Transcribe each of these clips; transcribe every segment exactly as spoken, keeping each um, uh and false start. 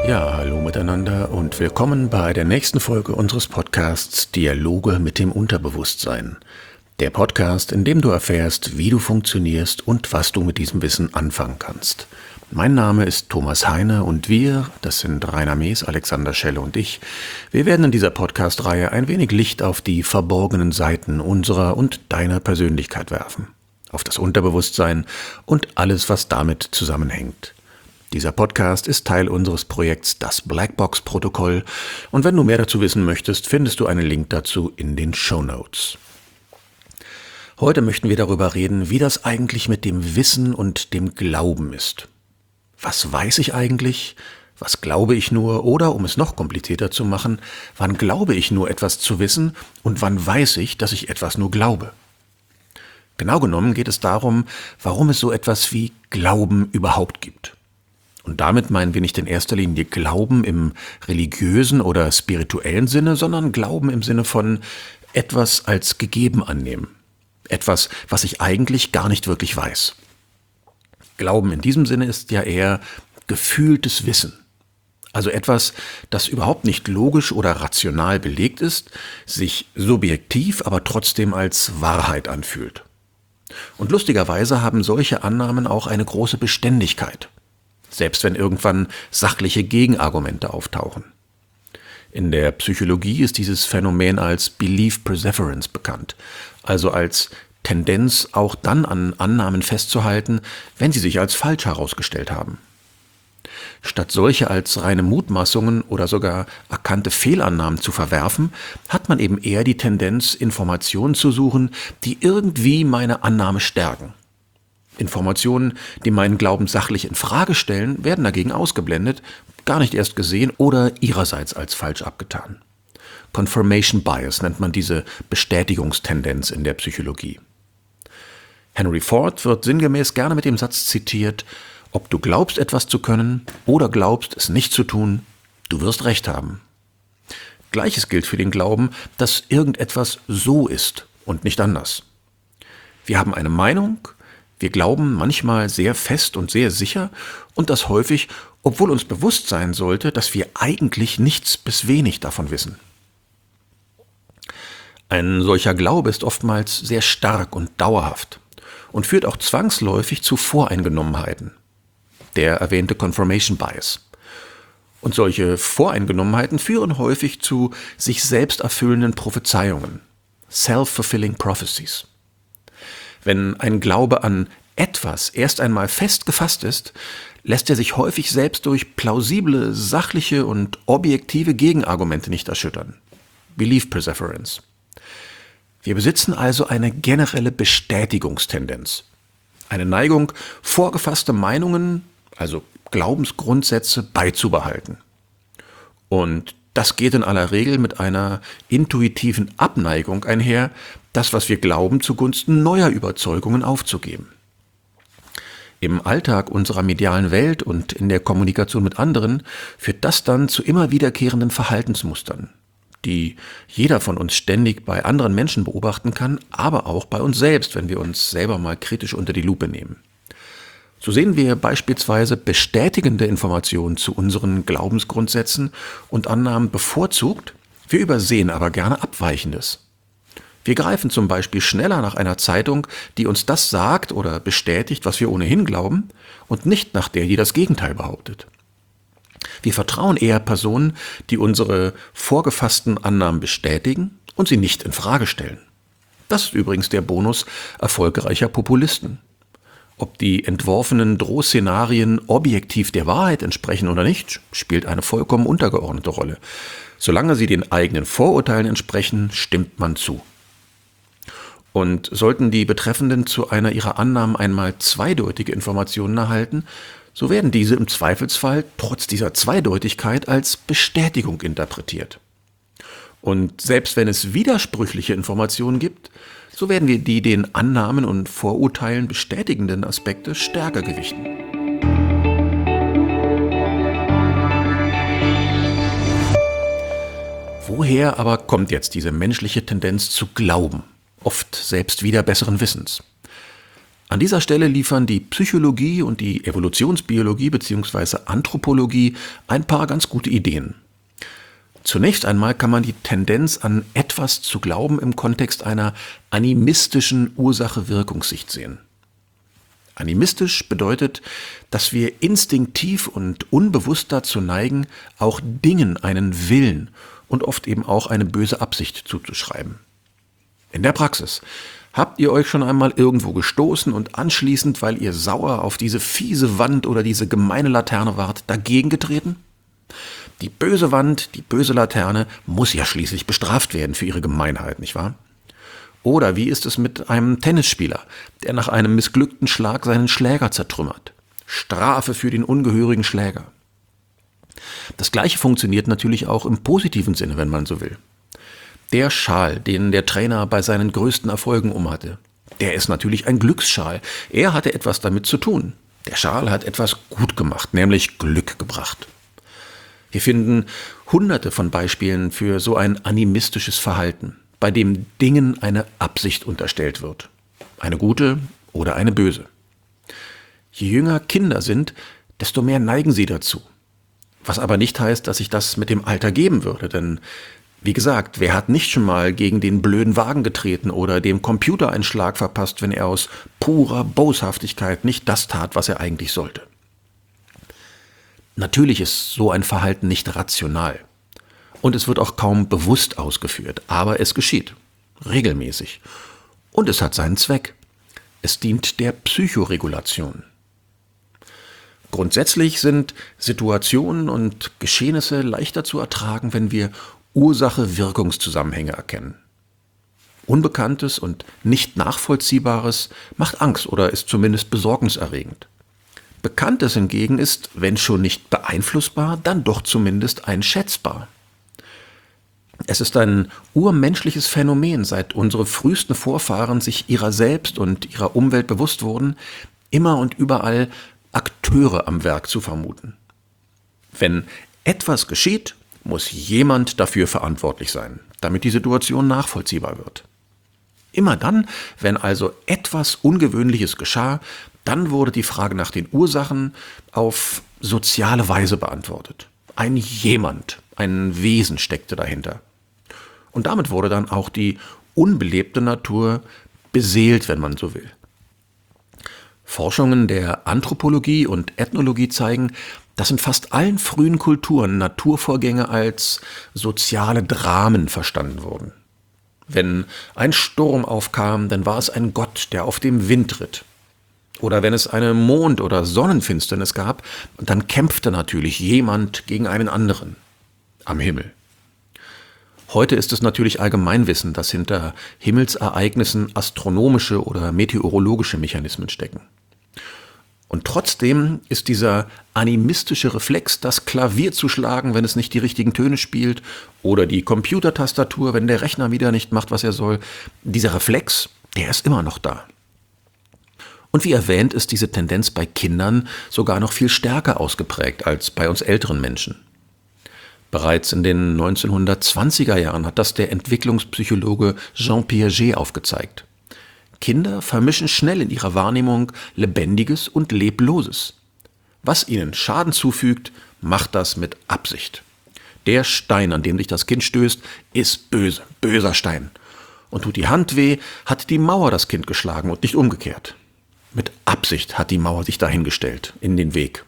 Ja, hallo miteinander und willkommen bei der nächsten Folge unseres Podcasts Dialoge mit dem Unterbewusstsein. Der Podcast, in dem du erfährst, wie du funktionierst und was du mit diesem Wissen anfangen kannst. Mein Name ist Thomas Heine und wir, das sind Rainer Mees, Alexander Schelle und ich, wir werden in dieser Podcast-Reihe ein wenig Licht auf die verborgenen Seiten unserer und deiner Persönlichkeit werfen. Auf das Unterbewusstsein und alles, was damit zusammenhängt. Dieser Podcast ist Teil unseres Projekts Das Blackbox-Protokoll und wenn du mehr dazu wissen möchtest, findest du einen Link dazu in den Shownotes. Heute möchten wir darüber reden, wie das eigentlich mit dem Wissen und dem Glauben ist. Was weiß ich eigentlich? Was glaube ich nur? Oder, um es noch komplizierter zu machen, wann glaube ich nur etwas zu wissen und wann weiß ich, dass ich etwas nur glaube? Genau genommen geht es darum, warum es so etwas wie Glauben überhaupt gibt. Und damit meinen wir nicht in erster Linie Glauben im religiösen oder spirituellen Sinne, sondern Glauben im Sinne von etwas als gegeben annehmen. Etwas, was ich eigentlich gar nicht wirklich weiß. Glauben in diesem Sinne ist ja eher gefühltes Wissen. Also etwas, das überhaupt nicht logisch oder rational belegt ist, sich subjektiv, aber trotzdem als Wahrheit anfühlt. Und lustigerweise haben solche Annahmen auch eine große Beständigkeit. Selbst wenn irgendwann sachliche Gegenargumente auftauchen. In der Psychologie ist dieses Phänomen als Belief Perseverance bekannt, also als Tendenz, auch dann an Annahmen festzuhalten, wenn sie sich als falsch herausgestellt haben. Statt solche als reine Mutmaßungen oder sogar erkannte Fehlannahmen zu verwerfen, hat man eben eher die Tendenz, Informationen zu suchen, die irgendwie meine Annahme stärken. Informationen, die meinen Glauben sachlich in Frage stellen, werden dagegen ausgeblendet, gar nicht erst gesehen oder ihrerseits als falsch abgetan. Confirmation Bias nennt man diese Bestätigungstendenz in der Psychologie. Henry Ford wird sinngemäß gerne mit dem Satz zitiert: Ob du glaubst, etwas zu können oder glaubst, es nicht zu tun, du wirst recht haben. Gleiches gilt für den Glauben, dass irgendetwas so ist und nicht anders. Wir haben eine Meinung. Wir glauben manchmal sehr fest und sehr sicher und das häufig, obwohl uns bewusst sein sollte, dass wir eigentlich nichts bis wenig davon wissen. Ein solcher Glaube ist oftmals sehr stark und dauerhaft und führt auch zwangsläufig zu Voreingenommenheiten. Der erwähnte Confirmation Bias. Und solche Voreingenommenheiten führen häufig zu sich selbst erfüllenden Prophezeiungen, self-fulfilling prophecies. Wenn ein Glaube an etwas erst einmal fest gefasst ist, lässt er sich häufig selbst durch plausible, sachliche und objektive Gegenargumente nicht erschüttern. Belief Perseverance. Wir besitzen also eine generelle Bestätigungstendenz. Eine Neigung, vorgefasste Meinungen, also Glaubensgrundsätze, beizubehalten. Und das geht in aller Regel mit einer intuitiven Abneigung einher, das, was wir glauben, zugunsten neuer Überzeugungen aufzugeben. Im Alltag unserer medialen Welt und in der Kommunikation mit anderen führt das dann zu immer wiederkehrenden Verhaltensmustern, die jeder von uns ständig bei anderen Menschen beobachten kann, aber auch bei uns selbst, wenn wir uns selber mal kritisch unter die Lupe nehmen. So sehen wir beispielsweise bestätigende Informationen zu unseren Glaubensgrundsätzen und Annahmen bevorzugt, wir übersehen aber gerne Abweichendes. Wir greifen zum Beispiel schneller nach einer Zeitung, die uns das sagt oder bestätigt, was wir ohnehin glauben, und nicht nach der, die das Gegenteil behauptet. Wir vertrauen eher Personen, die unsere vorgefassten Annahmen bestätigen und sie nicht in Frage stellen. Das ist übrigens der Bonus erfolgreicher Populisten. Ob die entworfenen Drohszenarien objektiv der Wahrheit entsprechen oder nicht, spielt eine vollkommen untergeordnete Rolle. Solange sie den eigenen Vorurteilen entsprechen, stimmt man zu. Und sollten die Betreffenden zu einer ihrer Annahmen einmal zweideutige Informationen erhalten, so werden diese im Zweifelsfall trotz dieser Zweideutigkeit als Bestätigung interpretiert. Und selbst wenn es widersprüchliche Informationen gibt, so werden wir die den Annahmen und Vorurteilen bestätigenden Aspekte stärker gewichten. Woher aber kommt jetzt diese menschliche Tendenz zu glauben, oft selbst wieder besseren Wissens? An dieser Stelle liefern die Psychologie und die Evolutionsbiologie bzw. Anthropologie ein paar ganz gute Ideen. Zunächst einmal kann man die Tendenz an etwas zu glauben im Kontext einer animistischen Ursache-Wirkungssicht sehen. Animistisch bedeutet, dass wir instinktiv und unbewusst dazu neigen, auch Dingen einen Willen und oft eben auch eine böse Absicht zuzuschreiben. In der Praxis: Habt ihr euch schon einmal irgendwo gestoßen und anschließend, weil ihr sauer auf diese fiese Wand oder diese gemeine Laterne wart, dagegen getreten? Die böse Wand, die böse Laterne muss ja schließlich bestraft werden für ihre Gemeinheit, nicht wahr? Oder wie ist es mit einem Tennisspieler, der nach einem missglückten Schlag seinen Schläger zertrümmert? Strafe für den ungehörigen Schläger. Das Gleiche funktioniert natürlich auch im positiven Sinne, wenn man so will. Der Schal, den der Trainer bei seinen größten Erfolgen umhatte, der ist natürlich ein Glücksschal. Er hatte etwas damit zu tun. Der Schal hat etwas gut gemacht, nämlich Glück gebracht. Wir finden hunderte von Beispielen für so ein animistisches Verhalten, bei dem Dingen eine Absicht unterstellt wird. Eine gute oder eine böse. Je jünger Kinder sind, desto mehr neigen sie dazu. Was aber nicht heißt, dass sich das mit dem Alter geben würde, denn wie gesagt, wer hat nicht schon mal gegen den blöden Wagen getreten oder dem Computer einen Schlag verpasst, wenn er aus purer Boshaftigkeit nicht das tat, was er eigentlich sollte? Natürlich ist so ein Verhalten nicht rational. Und es wird auch kaum bewusst ausgeführt, aber es geschieht. Regelmäßig. Und es hat seinen Zweck. Es dient der Psychoregulation. Grundsätzlich sind Situationen und Geschehnisse leichter zu ertragen, wenn wir Ursache-Wirkungszusammenhänge erkennen. Unbekanntes und nicht Nachvollziehbares macht Angst oder ist zumindest besorgniserregend. Bekanntes hingegen ist, wenn schon nicht beeinflussbar, dann doch zumindest einschätzbar. Es ist ein urmenschliches Phänomen, seit unsere frühesten Vorfahren sich ihrer selbst und ihrer Umwelt bewusst wurden, immer und überall Akteure am Werk zu vermuten. Wenn etwas geschieht, muss jemand dafür verantwortlich sein, damit die Situation nachvollziehbar wird. Immer dann, wenn also etwas Ungewöhnliches geschah, dann wurde die Frage nach den Ursachen auf soziale Weise beantwortet. Ein Jemand, ein Wesen steckte dahinter. Und damit wurde dann auch die unbelebte Natur beseelt, wenn man so will. Forschungen der Anthropologie und Ethnologie zeigen, dass in fast allen frühen Kulturen Naturvorgänge als soziale Dramen verstanden wurden. Wenn ein Sturm aufkam, dann war es ein Gott, der auf dem Wind ritt. Oder wenn es eine Mond- oder Sonnenfinsternis gab, dann kämpfte natürlich jemand gegen einen anderen am Himmel. Heute ist es natürlich Allgemeinwissen, dass hinter Himmelsereignissen astronomische oder meteorologische Mechanismen stecken. Und trotzdem ist dieser animistische Reflex, das Klavier zu schlagen, wenn es nicht die richtigen Töne spielt, oder die Computertastatur, wenn der Rechner wieder nicht macht, was er soll, dieser Reflex, der ist immer noch da. Und wie erwähnt, ist diese Tendenz bei Kindern sogar noch viel stärker ausgeprägt als bei uns älteren Menschen. Bereits in den neunzehnhundertzwanziger Jahren hat das der Entwicklungspsychologe Jean Piaget aufgezeigt. Kinder vermischen schnell in ihrer Wahrnehmung Lebendiges und Lebloses. Was ihnen Schaden zufügt, macht das mit Absicht. Der Stein, an dem sich das Kind stößt, ist böse, böser Stein. Und tut die Hand weh, hat die Mauer das Kind geschlagen und nicht umgekehrt. Mit Absicht hat die Mauer sich dahingestellt, in den Weg.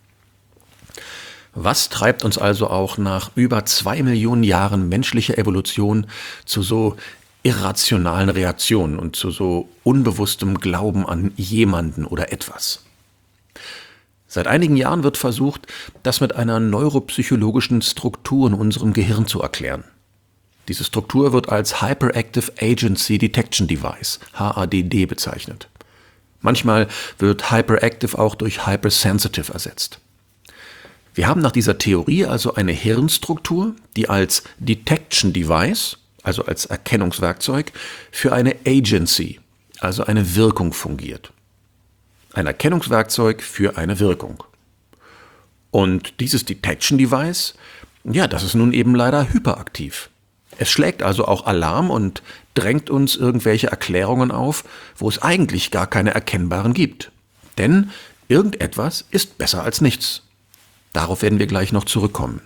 Was treibt uns also auch nach über zwei Millionen Jahren menschlicher Evolution zu so irrationalen Reaktionen und zu so unbewusstem Glauben an jemanden oder etwas? Seit einigen Jahren wird versucht, das mit einer neuropsychologischen Struktur in unserem Gehirn zu erklären. Diese Struktur wird als Hyperactive Agency Detection Device, H A D D, bezeichnet. Manchmal wird Hyperactive auch durch Hypersensitive ersetzt. Wir haben nach dieser Theorie also eine Hirnstruktur, die als Detection Device, also als Erkennungswerkzeug, für eine Agency, also eine Wirkung fungiert. Ein Erkennungswerkzeug für eine Wirkung. Und dieses Detection Device, ja, das ist nun eben leider hyperaktiv. Es schlägt also auch Alarm und drängt uns irgendwelche Erklärungen auf, wo es eigentlich gar keine erkennbaren gibt. Denn irgendetwas ist besser als nichts. Darauf werden wir gleich noch zurückkommen.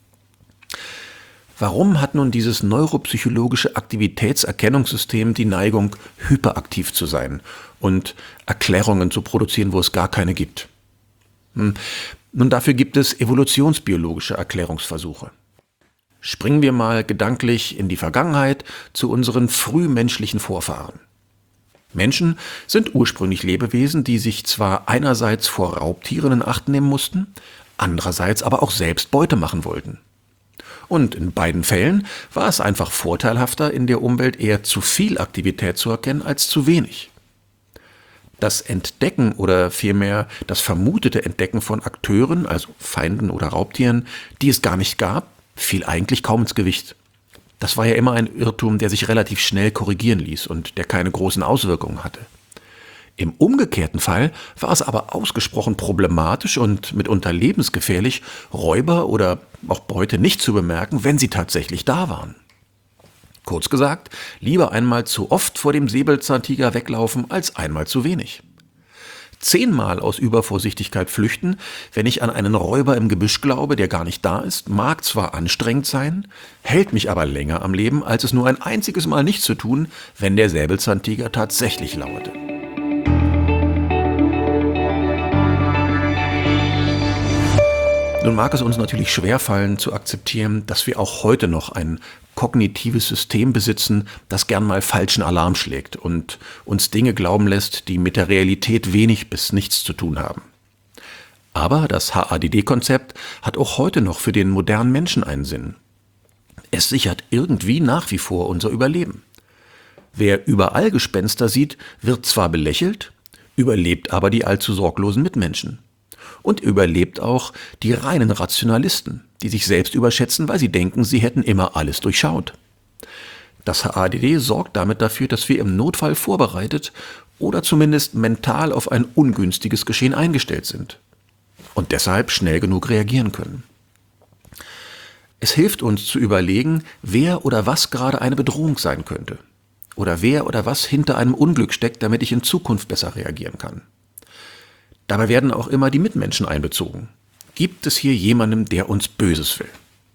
Warum hat nun dieses neuropsychologische Aktivitätserkennungssystem die Neigung, hyperaktiv zu sein und Erklärungen zu produzieren, wo es gar keine gibt? Hm. Nun, dafür gibt es evolutionsbiologische Erklärungsversuche. Springen wir mal gedanklich in die Vergangenheit zu unseren frühmenschlichen Vorfahren. Menschen sind ursprünglich Lebewesen, die sich zwar einerseits vor Raubtieren in Acht nehmen mussten, andererseits aber auch selbst Beute machen wollten. Und in beiden Fällen war es einfach vorteilhafter, in der Umwelt eher zu viel Aktivität zu erkennen als zu wenig. Das Entdecken oder vielmehr das vermutete Entdecken von Akteuren, also Feinden oder Raubtieren, die es gar nicht gab, fiel eigentlich kaum ins Gewicht. Das war ja immer ein Irrtum, der sich relativ schnell korrigieren ließ und der keine großen Auswirkungen hatte. Im umgekehrten Fall war es aber ausgesprochen problematisch und mitunter lebensgefährlich, Räuber oder auch Beute nicht zu bemerken, wenn sie tatsächlich da waren. Kurz gesagt, lieber einmal zu oft vor dem Säbelzahntiger weglaufen, als einmal zu wenig. Zehnmal aus Übervorsichtigkeit flüchten, wenn ich an einen Räuber im Gebüsch glaube, der gar nicht da ist, mag zwar anstrengend sein, hält mich aber länger am Leben, als es nur ein einziges Mal nicht zu tun, wenn der Säbelzahntiger tatsächlich lauerte. Nun mag es uns natürlich schwerfallen zu akzeptieren, dass wir auch heute noch ein kognitives System besitzen, das gern mal falschen Alarm schlägt und uns Dinge glauben lässt, die mit der Realität wenig bis nichts zu tun haben. Aber das H A D D-Konzept hat auch heute noch für den modernen Menschen einen Sinn. Es sichert irgendwie nach wie vor unser Überleben. Wer überall Gespenster sieht, wird zwar belächelt, überlebt aber die allzu sorglosen Mitmenschen. Und überlebt auch die reinen Rationalisten, die sich selbst überschätzen, weil sie denken, sie hätten immer alles durchschaut. Das H A D D sorgt damit dafür, dass wir im Notfall vorbereitet oder zumindest mental auf ein ungünstiges Geschehen eingestellt sind und deshalb schnell genug reagieren können. Es hilft uns zu überlegen, wer oder was gerade eine Bedrohung sein könnte oder wer oder was hinter einem Unglück steckt, damit ich in Zukunft besser reagieren kann. Dabei werden auch immer die Mitmenschen einbezogen. Gibt es hier jemanden, der uns Böses will?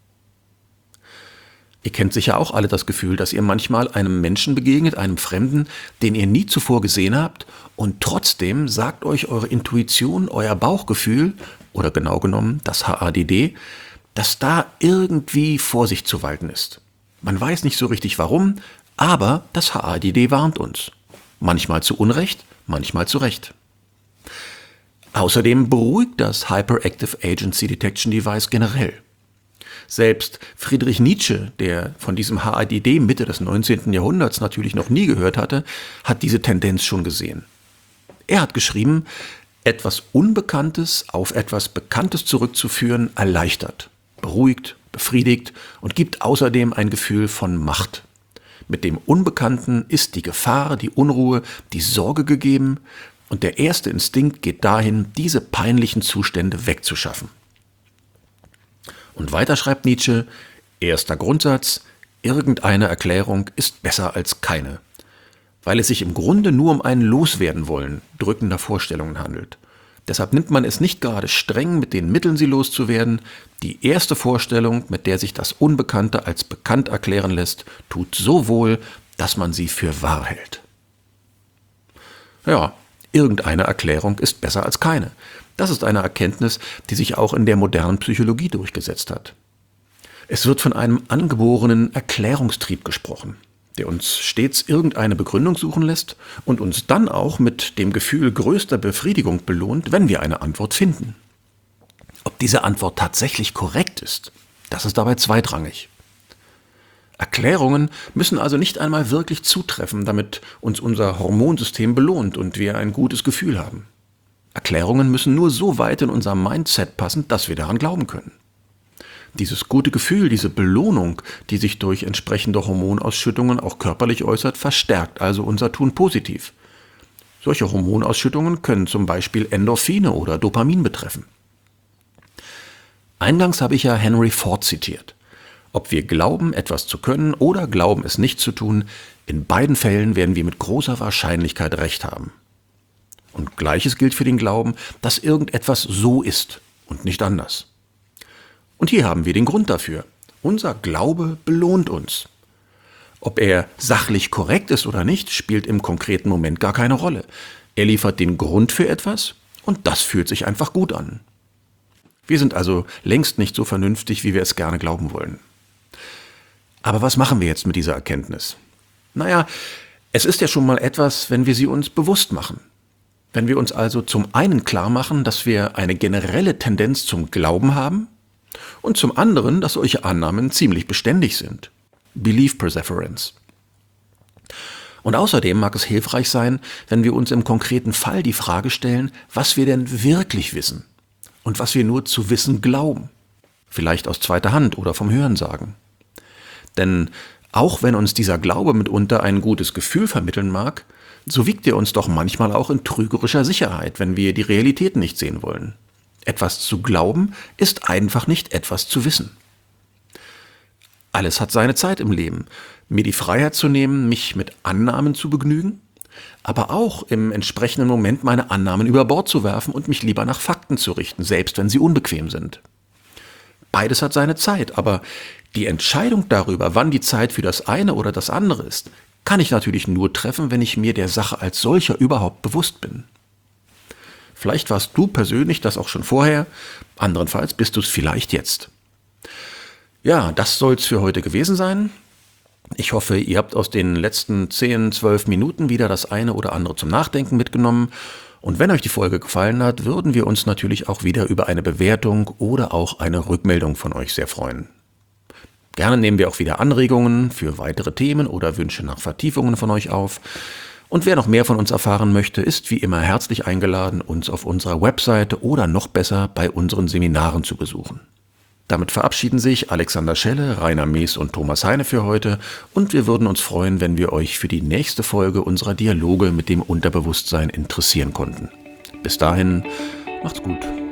Ihr kennt sicher auch alle das Gefühl, dass ihr manchmal einem Menschen begegnet, einem Fremden, den ihr nie zuvor gesehen habt, und trotzdem sagt euch eure Intuition, euer Bauchgefühl oder genau genommen das H A D D, dass da irgendwie Vorsicht zu walten ist. Man weiß nicht so richtig warum, aber das H A D D warnt uns. Manchmal zu Unrecht, manchmal zu Recht. Außerdem beruhigt das Hyperactive Agency Detection Device generell. Selbst Friedrich Nietzsche, der von diesem H A D D Mitte des neunzehnten Jahrhunderts natürlich noch nie gehört hatte, hat diese Tendenz schon gesehen. Er hat geschrieben, etwas Unbekanntes auf etwas Bekanntes zurückzuführen erleichtert, beruhigt, befriedigt und gibt außerdem ein Gefühl von Macht. Mit dem Unbekannten ist die Gefahr, die Unruhe, die Sorge gegeben, und der erste Instinkt geht dahin, diese peinlichen Zustände wegzuschaffen. Und weiter schreibt Nietzsche, erster Grundsatz, irgendeine Erklärung ist besser als keine, weil es sich im Grunde nur um ein Loswerden-Wollen drückender Vorstellungen handelt. Deshalb nimmt man es nicht gerade streng, mit den Mitteln sie loszuwerden. Die erste Vorstellung, mit der sich das Unbekannte als bekannt erklären lässt, tut so wohl, dass man sie für wahr hält. Ja, irgendeine Erklärung ist besser als keine. Das ist eine Erkenntnis, die sich auch in der modernen Psychologie durchgesetzt hat. Es wird von einem angeborenen Erklärungstrieb gesprochen, der uns stets irgendeine Begründung suchen lässt und uns dann auch mit dem Gefühl größter Befriedigung belohnt, wenn wir eine Antwort finden. Ob diese Antwort tatsächlich korrekt ist, das ist dabei zweitrangig. Erklärungen müssen also nicht einmal wirklich zutreffen, damit uns unser Hormonsystem belohnt und wir ein gutes Gefühl haben. Erklärungen müssen nur so weit in unser Mindset passen, dass wir daran glauben können. Dieses gute Gefühl, diese Belohnung, die sich durch entsprechende Hormonausschüttungen auch körperlich äußert, verstärkt also unser Tun positiv. Solche Hormonausschüttungen können zum Beispiel Endorphine oder Dopamin betreffen. Eingangs habe ich ja Henry Ford zitiert. Ob wir glauben, etwas zu können oder glauben, es nicht zu tun, in beiden Fällen werden wir mit großer Wahrscheinlichkeit recht haben. Und Gleiches gilt für den Glauben, dass irgendetwas so ist und nicht anders. Und hier haben wir den Grund dafür. Unser Glaube belohnt uns. Ob er sachlich korrekt ist oder nicht, spielt im konkreten Moment gar keine Rolle. Er liefert den Grund für etwas und das fühlt sich einfach gut an. Wir sind also längst nicht so vernünftig, wie wir es gerne glauben wollen. Aber was machen wir jetzt mit dieser Erkenntnis? Naja, es ist ja schon mal etwas, wenn wir sie uns bewusst machen. Wenn wir uns also zum einen klar machen, dass wir eine generelle Tendenz zum Glauben haben und zum anderen, dass solche Annahmen ziemlich beständig sind. Belief Perseverance. Und außerdem mag es hilfreich sein, wenn wir uns im konkreten Fall die Frage stellen, was wir denn wirklich wissen und was wir nur zu wissen glauben. Vielleicht aus zweiter Hand oder vom Hörensagen. Denn auch wenn uns dieser Glaube mitunter ein gutes Gefühl vermitteln mag, so wiegt er uns doch manchmal auch in trügerischer Sicherheit, wenn wir die Realität nicht sehen wollen. Etwas zu glauben ist einfach nicht etwas zu wissen. Alles hat seine Zeit im Leben. Mir die Freiheit zu nehmen, mich mit Annahmen zu begnügen, aber auch im entsprechenden Moment meine Annahmen über Bord zu werfen und mich lieber nach Fakten zu richten, selbst wenn sie unbequem sind. Beides hat seine Zeit, aber die Entscheidung darüber, wann die Zeit für das eine oder das andere ist, kann ich natürlich nur treffen, wenn ich mir der Sache als solcher überhaupt bewusst bin. Vielleicht warst du persönlich das auch schon vorher, anderenfalls bist du es vielleicht jetzt. Ja, das soll es für heute gewesen sein. Ich hoffe, ihr habt aus den letzten zehn, zwölf Minuten wieder das eine oder andere zum Nachdenken mitgenommen. Und wenn euch die Folge gefallen hat, würden wir uns natürlich auch wieder über eine Bewertung oder auch eine Rückmeldung von euch sehr freuen. Gerne nehmen wir auch wieder Anregungen für weitere Themen oder Wünsche nach Vertiefungen von euch auf. Und wer noch mehr von uns erfahren möchte, ist wie immer herzlich eingeladen, uns auf unserer Webseite oder noch besser bei unseren Seminaren zu besuchen. Damit verabschieden sich Alexander Schelle, Rainer Mees und Thomas Heine für heute und wir würden uns freuen, wenn wir euch für die nächste Folge unserer Dialoge mit dem Unterbewusstsein interessieren konnten. Bis dahin, macht's gut.